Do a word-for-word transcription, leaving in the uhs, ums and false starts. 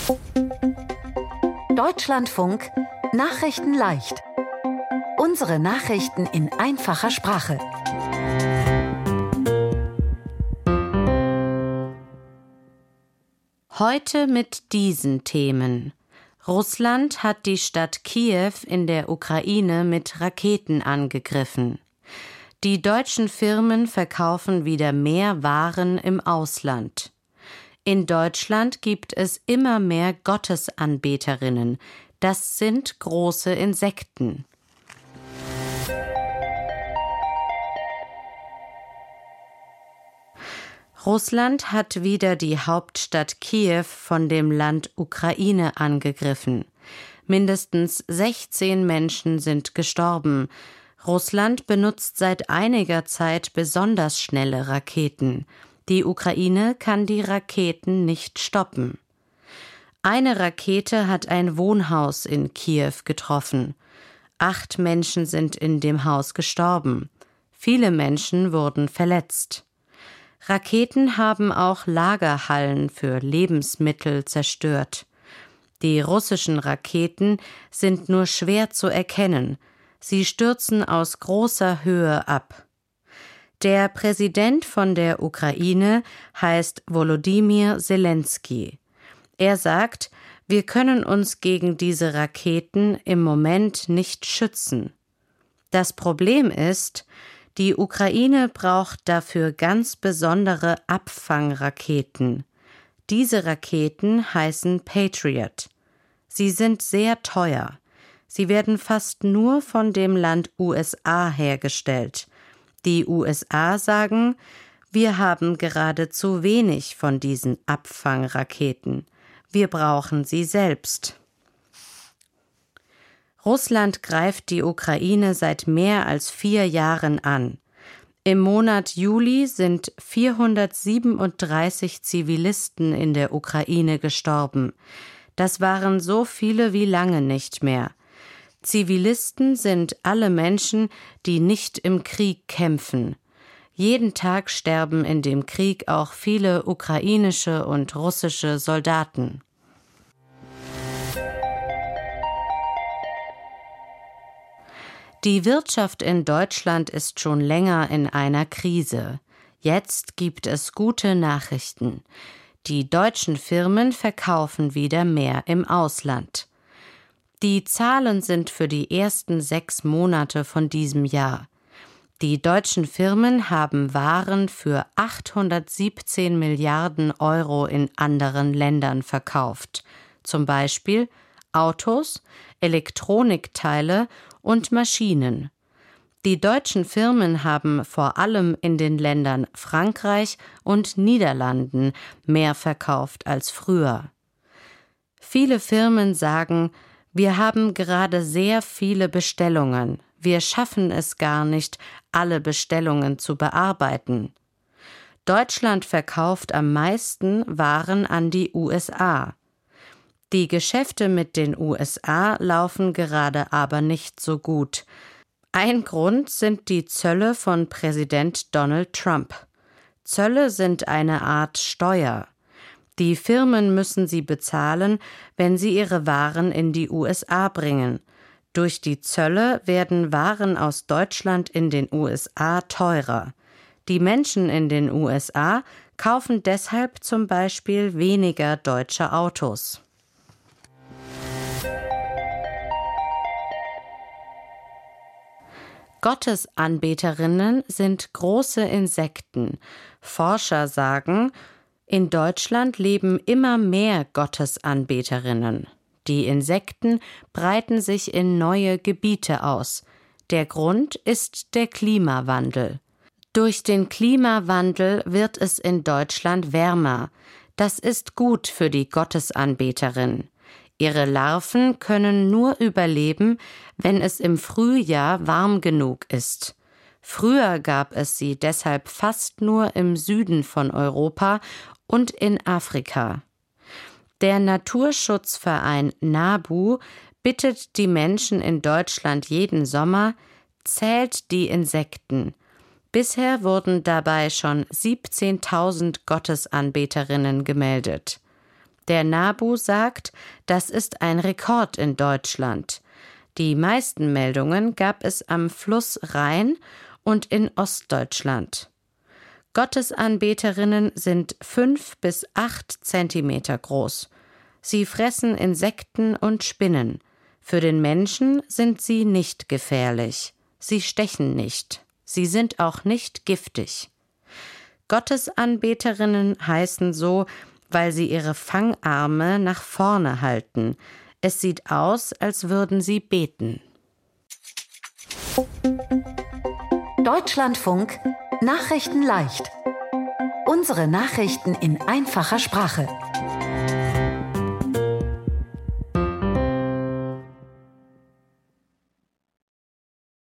Deutschlandfunk Nachrichten leicht. Unsere Nachrichten in einfacher Sprache. Heute mit diesen Themen. Russland hat die Stadt Kiew in der Ukraine mit Raketen angegriffen. Die deutschen Firmen verkaufen wieder mehr Waren im Ausland. In Deutschland gibt es immer mehr Gottesanbeterinnen. Das sind große Insekten. Russland hat wieder die Hauptstadt Kiew von dem Land Ukraine angegriffen. Mindestens sechzehn Menschen sind gestorben. Russland benutzt seit einiger Zeit besonders schnelle Raketen. Die Ukraine kann die Raketen nicht stoppen. Eine Rakete hat ein Wohnhaus in Kiew getroffen. Acht Menschen sind in dem Haus gestorben. Viele Menschen wurden verletzt. Raketen haben auch Lagerhallen für Lebensmittel zerstört. Die russischen Raketen sind nur schwer zu erkennen. Sie stürzen aus großer Höhe ab. Der Präsident von der Ukraine heißt Volodymyr Zelensky. Er sagt, wir können uns gegen diese Raketen im Moment nicht schützen. Das Problem ist, die Ukraine braucht dafür ganz besondere Abfangraketen. Diese Raketen heißen Patriot. Sie sind sehr teuer. Sie werden fast nur von dem Land U S A hergestellt. Die U S A sagen, wir haben gerade zu wenig von diesen Abfangraketen. Wir brauchen sie selbst. Russland greift die Ukraine seit mehr als vier Jahren an. Im Monat Juli sind vierhundertsiebenunddreißig Zivilisten in der Ukraine gestorben. Das waren so viele wie lange nicht mehr. Zivilisten sind alle Menschen, die nicht im Krieg kämpfen. Jeden Tag sterben in dem Krieg auch viele ukrainische und russische Soldaten. Die Wirtschaft in Deutschland ist schon länger in einer Krise. Jetzt gibt es gute Nachrichten. Die deutschen Firmen verkaufen wieder mehr im Ausland. Die Zahlen sind für die ersten sechs Monate von diesem Jahr. Die deutschen Firmen haben Waren für achthundertsiebzehn Milliarden Euro in anderen Ländern verkauft. Zum Beispiel Autos, Elektronikteile und Maschinen. Die deutschen Firmen haben vor allem in den Ländern Frankreich und Niederlanden mehr verkauft als früher. Viele Firmen sagen, wir haben gerade sehr viele Bestellungen. Wir schaffen es gar nicht, alle Bestellungen zu bearbeiten. Deutschland verkauft am meisten Waren an die U S A. Die Geschäfte mit den U S A laufen gerade aber nicht so gut. Ein Grund sind die Zölle von Präsident Donald Trump. Zölle sind eine Art Steuer. Die Firmen müssen sie bezahlen, wenn sie ihre Waren in die U S A bringen. Durch die Zölle werden Waren aus Deutschland in den U S A teurer. Die Menschen in den U S A kaufen deshalb zum Beispiel weniger deutsche Autos. Gottesanbeterinnen sind große Insekten. Forscher sagen, in Deutschland leben immer mehr Gottesanbeterinnen. Die Insekten breiten sich in neue Gebiete aus. Der Grund ist der Klimawandel. Durch den Klimawandel wird es in Deutschland wärmer. Das ist gut für die Gottesanbeterin. Ihre Larven können nur überleben, wenn es im Frühjahr warm genug ist. Früher gab es sie deshalb fast nur im Süden von Europa und in Afrika. Der Naturschutzverein NABU bittet die Menschen in Deutschland jeden Sommer, zählt die Insekten. Bisher wurden dabei schon siebzehntausend Gottesanbeterinnen gemeldet. Der NABU sagt, das ist ein Rekord in Deutschland. Die meisten Meldungen gab es am Fluss Rhein und in Ostdeutschland. Gottesanbeterinnen sind fünf bis acht Zentimeter groß. Sie fressen Insekten und Spinnen. Für den Menschen sind sie nicht gefährlich. Sie stechen nicht. Sie sind auch nicht giftig. Gottesanbeterinnen heißen so, weil sie ihre Fangarme nach vorne halten. Es sieht aus, als würden sie beten. Deutschlandfunk Nachrichten leicht. Unsere Nachrichten in einfacher Sprache.